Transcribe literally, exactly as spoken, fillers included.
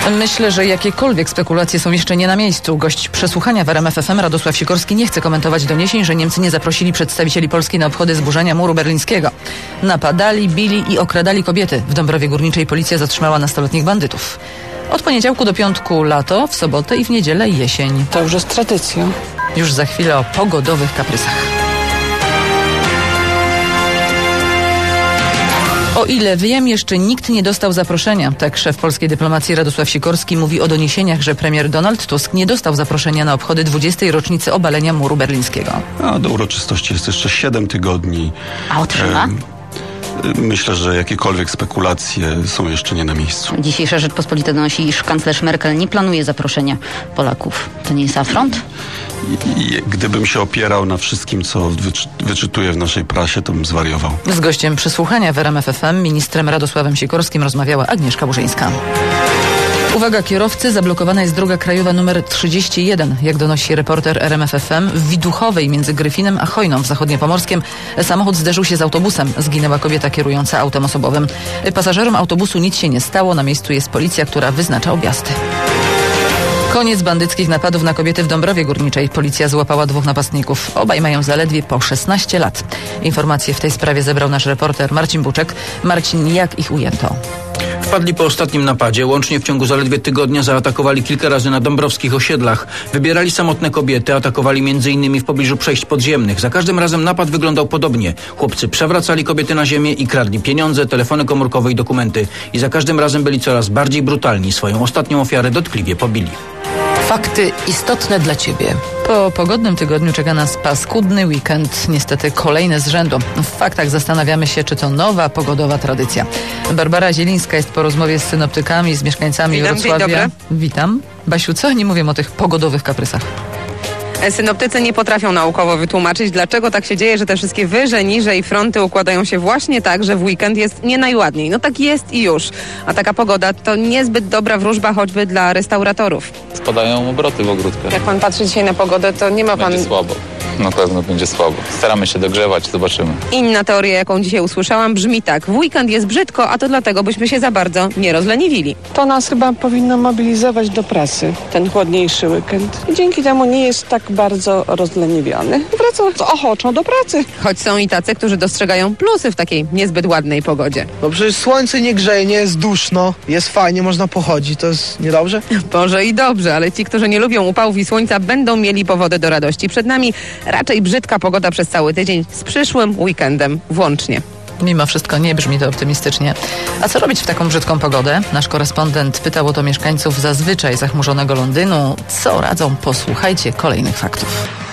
Myślę, że jakiekolwiek spekulacje są jeszcze nie na miejscu. Gość przesłuchania w R M F F M Radosław Sikorski nie chce komentować doniesień, że Niemcy nie zaprosili przedstawicieli Polski na obchody zburzenia muru berlińskiego. Napadali, bili i okradali kobiety. W Dąbrowie Górniczej policja zatrzymała nastoletnich bandytów. Od poniedziałku do piątku lato, w sobotę i w niedzielę jesień. To już jest tradycja. Już za chwilę o pogodowych kaprysach. O ile wiem, jeszcze nikt nie dostał zaproszenia. Tak szef polskiej dyplomacji Radosław Sikorski mówi o doniesieniach, że premier Donald Tusk nie dostał zaproszenia na obchody dwudziestej rocznicy obalenia muru berlińskiego. A do uroczystości jest jeszcze siedem tygodni. A otrzyma? Myślę, że jakiekolwiek spekulacje są jeszcze nie na miejscu. Dzisiejsza Rzeczpospolita donosi, iż kanclerz Merkel nie planuje zaproszenia Polaków. To nie jest afront? I, i, gdybym się opierał na wszystkim, co wyczy, wyczytuję w naszej prasie, to bym zwariował. Z gościem przesłuchania w R M F F M, ministrem Radosławem Sikorskim, rozmawiała Agnieszka Burzyńska. Uwaga kierowcy, zablokowana jest droga krajowa numer trzydzieści jeden. Jak donosi reporter R M F F M, w Widuchowej między Gryfinem a Chojną w Zachodniopomorskiem samochód zderzył się z autobusem. Zginęła kobieta kierująca autem osobowym. Pasażerom autobusu nic się nie stało. Na miejscu jest policja, która wyznacza objazdy. Koniec bandyckich napadów na kobiety w Dąbrowie Górniczej. Policja złapała dwóch napastników. Obaj mają zaledwie po szesnaście lat. Informacje w tej sprawie zebrał nasz reporter Marcin Buczek. Marcin, jak ich ujęto? Wpadli po ostatnim napadzie. Łącznie w ciągu zaledwie tygodnia zaatakowali kilka razy na dąbrowskich osiedlach. Wybierali samotne kobiety, atakowali między innymi w pobliżu przejść podziemnych. Za każdym razem napad wyglądał podobnie. Chłopcy przewracali kobiety na ziemię i kradli pieniądze, telefony komórkowe i dokumenty. I za każdym razem byli coraz bardziej brutalni. Swoją ostatnią ofiarę dotkliwie pobili. Fakty istotne dla Ciebie. Po pogodnym tygodniu czeka nas paskudny weekend, niestety kolejny z rzędu. W faktach zastanawiamy się, czy to nowa pogodowa tradycja. Barbara Zielińska jest po rozmowie z synoptykami, z mieszkańcami Witam, Wrocławia. dzień dobry. Witam. Basiu, co oni mówią o tych pogodowych kaprysach? Synoptycy nie potrafią naukowo wytłumaczyć, dlaczego tak się dzieje, że te wszystkie wyże, niże i fronty układają się właśnie tak, że w weekend jest nie najładniej. No tak jest i już. A taka pogoda to niezbyt dobra wróżba choćby dla restauratorów. Spadają obroty w ogródkach. Jak pan patrzy dzisiaj na pogodę, to nie ma pan... Będzie słabo. Na pewno będzie słabo. Staramy się dogrzewać, zobaczymy. Inna teoria, jaką dzisiaj usłyszałam, brzmi tak. W weekend jest brzydko, a to dlatego, byśmy się za bardzo nie rozleniwili. To nas chyba powinno mobilizować do pracy, ten chłodniejszy weekend. I dzięki temu nie jest tak bardzo rozleniwiony. Wraca z ochoczo do pracy. Choć są i tacy, którzy dostrzegają plusy w takiej niezbyt ładnej pogodzie. No przecież słońce nie grzeje, nie jest duszno, jest fajnie, można pochodzić, to jest niedobrze? Boże i dobrze, ale ci, którzy nie lubią upałów i słońca, będą mieli powody do radości. Przed nami raczej brzydka pogoda przez cały tydzień, z przyszłym weekendem włącznie. Mimo wszystko nie brzmi to optymistycznie. A co robić w taką brzydką pogodę? Nasz korespondent pytał o to mieszkańców zazwyczaj zachmurzonego Londynu. Co radzą? Posłuchajcie kolejnych faktów.